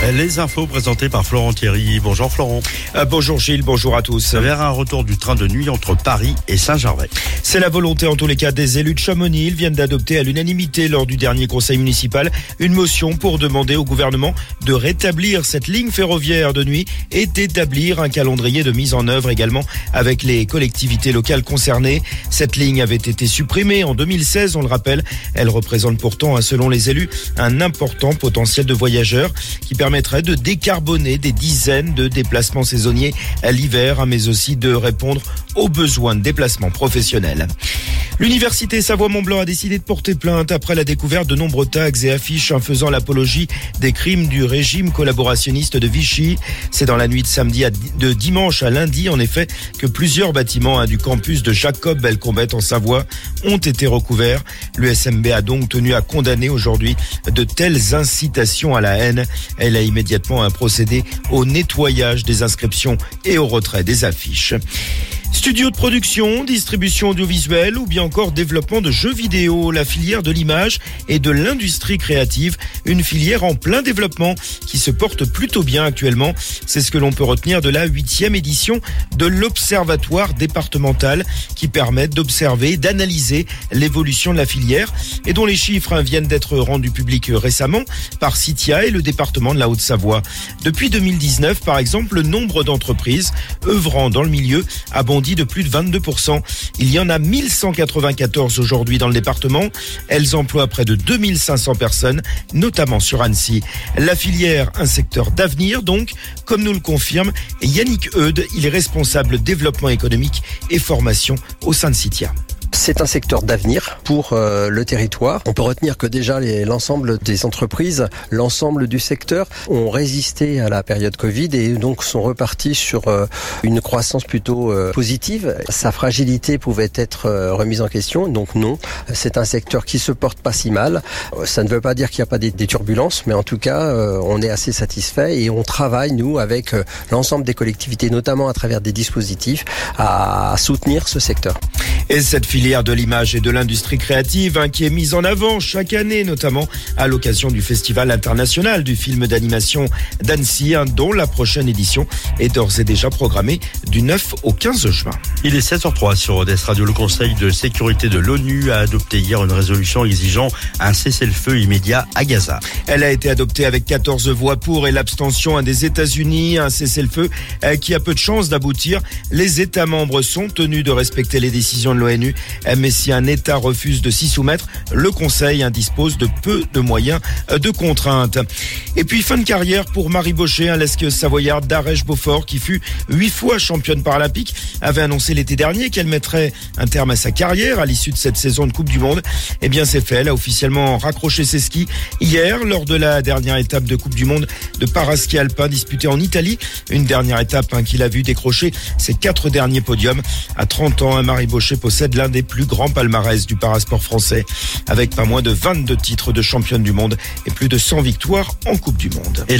Les infos présentées par Florent Thierry. Bonjour Florent. Bonjour Gilles, bonjour à tous. Vers un retour du train de nuit entre Paris et Saint-Gervais. C'est la volonté en tous les cas des élus de Chamonix. Ils viennent d'adopter à l'unanimité lors du dernier conseil municipal une motion pour demander au gouvernement de rétablir cette ligne ferroviaire de nuit et d'établir un calendrier de mise en œuvre également avec les collectivités locales concernées. Cette ligne avait été supprimée en 2016, on le rappelle. Elle représente pourtant, selon les élus, un important potentiel de voyageurs qui permettrait de décarboner des dizaines de déplacements saisonniers à l'hiver, mais aussi de répondre aux besoins de déplacements professionnels. L'université Savoie-Mont-Blanc a décidé de porter plainte après la découverte de nombreux tags et affiches faisant l'apologie des crimes du régime collaborationniste de Vichy. C'est dans la nuit de dimanche à lundi, en effet, que plusieurs bâtiments du campus de Jacob-Belcombette en Savoie ont été recouverts. L'USMB a donc tenu à condamner aujourd'hui de telles incitations à la haine. Elle a immédiatement procédé au nettoyage des inscriptions et au retrait des affiches. Studio de production, distribution audiovisuelle ou bien encore développement de jeux vidéo, la filière de l'image et de l'industrie créative, une filière en plein développement qui se porte plutôt bien actuellement. C'est ce que l'on peut retenir de la 8e édition de l'Observatoire départemental qui permet d'observer, d'analyser l'évolution de la filière et dont les chiffres viennent d'être rendus publics récemment par Citia et le département de la Haute-Savoie. Depuis 2019, par exemple, le nombre d'entreprises œuvrant dans le milieu a bondi de plus de 22%. Il y en a 1194 aujourd'hui dans le département. Elles emploient près de 2500 personnes, notamment sur Annecy. La filière, un secteur d'avenir donc, comme nous le confirme Yannick Eudes, il est responsable développement économique et formation au sein de Citia. C'est un secteur d'avenir pour le territoire. On peut retenir que déjà l'ensemble des entreprises, l'ensemble du secteur ont résisté à la période Covid et donc sont repartis sur une croissance plutôt positive. Sa fragilité pouvait être remise en question, donc non. C'est un secteur qui se porte pas si mal. Ça ne veut pas dire qu'il n'y a pas des turbulences, mais en tout cas, on est assez satisfait et on travaille, nous, avec l'ensemble des collectivités, notamment à travers des dispositifs, à soutenir ce secteur. Et cette filière de l'image et de l'industrie créative qui est mise en avant chaque année, notamment à l'occasion du Festival international du film d'animation d'Annecy, dont la prochaine édition est d'ores et déjà programmée du 9 au 15 juin. Il est 7h03 sur Odès Radio. Le Conseil de sécurité de l'ONU a adopté hier une résolution exigeant un cessez-le-feu immédiat à Gaza. Elle a été adoptée avec 14 voix pour et l'abstention des États-Unis, un cessez-le-feu qui a peu de chances d'aboutir. Les États membres sont tenus de respecter les décisions de l'ONU, mais si un État refuse de s'y soumettre, le Conseil dispose de peu de moyens de contrainte. Et puis fin de carrière pour Marie Bochet, l'esquieuse savoyarde d'Arèche-Beaufort qui fut 8 fois championne paralympique, avait annoncé l'été dernier qu'elle mettrait un terme à sa carrière à l'issue de cette saison de Coupe du Monde. Eh bien c'est fait, elle a officiellement raccroché ses skis hier lors de la dernière étape de Coupe du Monde de paraski alpin disputée en Italie. Une dernière étape qui l'a vu décrocher ses 4 derniers podiums. À 30 ans, Marie Bochet possède l'un des plus grands palmarès du parasport français, avec pas moins de 22 titres de championne du monde et plus de 100 victoires en Coupe du Monde.